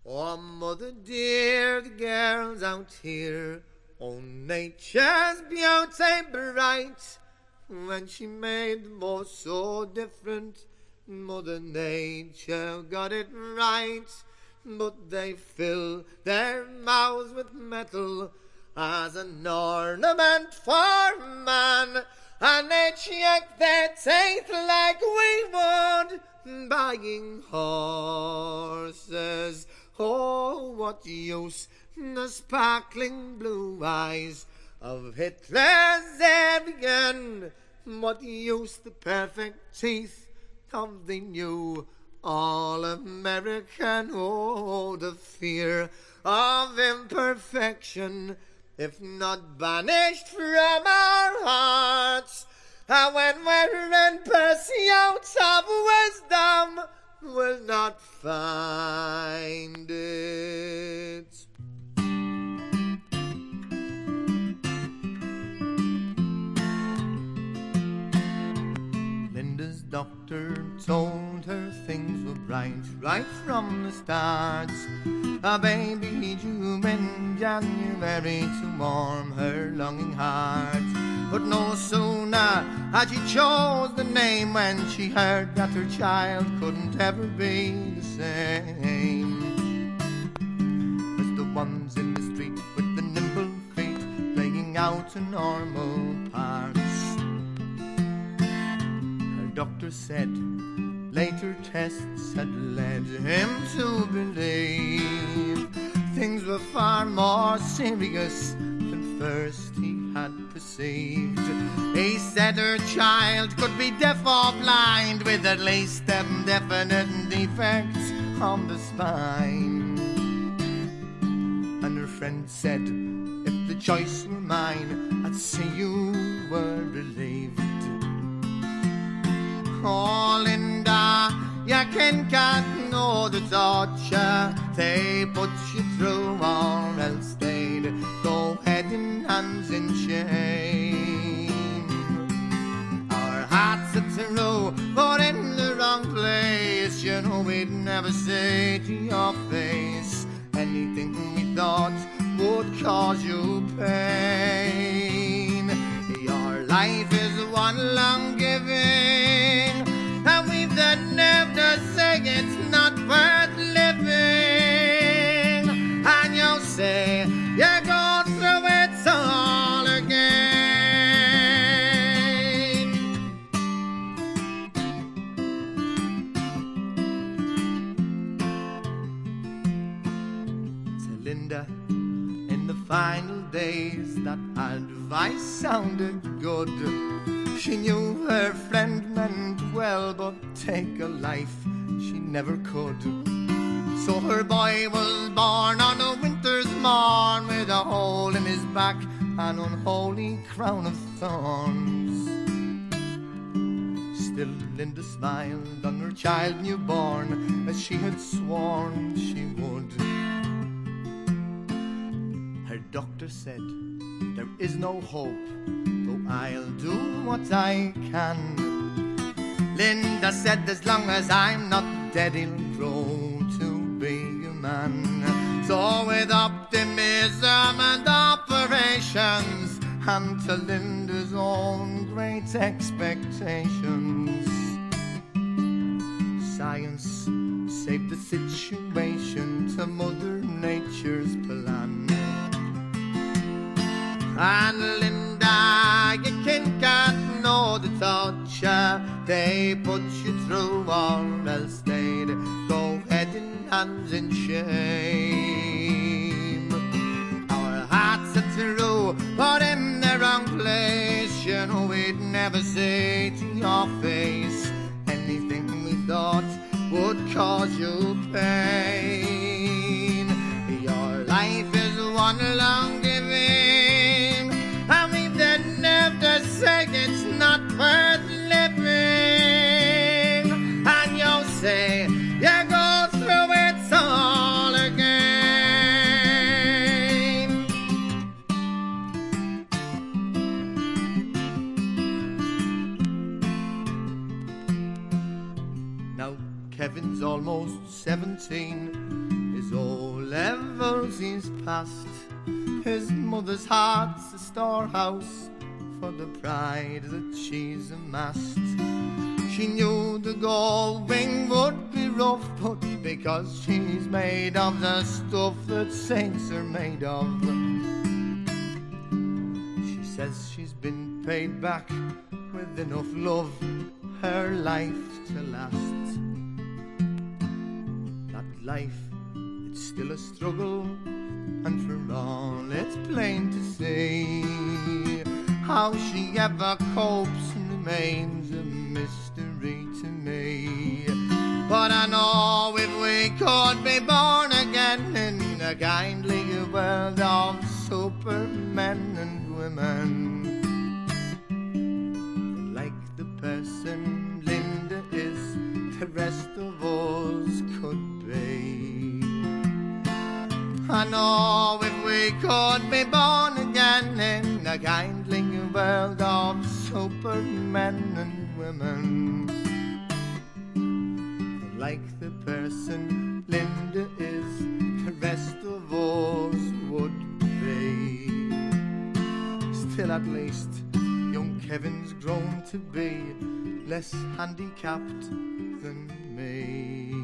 Oh, mother dear, the girls out here, oh, nature's beauty bright. When she made them all so different, Mother Nature got it right. But they fill their mouths with metal as an ornament for man, and they check their teeth like we would buying horses. Oh, what use the sparkling blue eyes of Hitler's Aryan? What use the perfect teeth of the new all-American? Oh, the fear of imperfection, if not banished from our hearts, and when we're in pursuit of wisdom, we'll not find it. Linda's doctor told her things were right from the start. A baby due in January to warm her longing heart. But no sooner had she chose the name when she heard that her child couldn't ever be the same as the ones in the street with the nimble feet playing out a normal parts. Her doctor said later tests had led him to believe things were far more serious than first he had perceived. He said her child could be deaf or blind, with at least 7 definite defects on the spine. And her friend said, if the choice were mine, I'd see you were relieved. Oh, Linda, you can't know the torture they put you through, or else they'd go head in hands in shame. Our hearts are true, but in the wrong place. You know we'd never say to your face anything we thought would cause you pain. Your life is one long giving, and we've the nerve to say it's not worth living. And you'll say you go through it all again. To Linda, in the final days, that advice sounded good. She knew her friend meant well, but take a life she never could. So her boy was born on a winter's morn, with a hole in his back, an unholy crown of thorns. Still Linda smiled on her child newborn, as she had sworn she would. Her doctor said, there is no hope, though I'll do what I can. Linda said, as long as I'm not dead, he'll grow to be a man. So with optimism and operations, and to Linda's own great expectations, science saved the situation to Mother Nature's plan. And Linda, you can't know the torture they put you through, or else they'd go head in hands in shame. Our hearts are true, but in the wrong place. You know we'd never say to your face anything we thought would cause you pain. Your life is one long giving, and we've the nerve to say it's not worth living. And you'll say you go through it all again. Now Kevin's almost 17. his O-levels he's passed. His mother's heart's a storehouse for the pride that she's amassed. She knew the going would be rough, but because she's made of the stuff that saints are made of, she says she's been paid back with enough love her life to last. That life, it's still a struggle, and for all it's plain to see, how she ever copes remains a mystery to me. But I know if we could be born again in a kindly world of supermen and women, like the person Linda is, the rest of us could be. I know if we could be born again in a kindly world of supermen and women, like the person Linda is, the rest of us would be. Still, at least, young Kevin's grown to be less handicapped than me.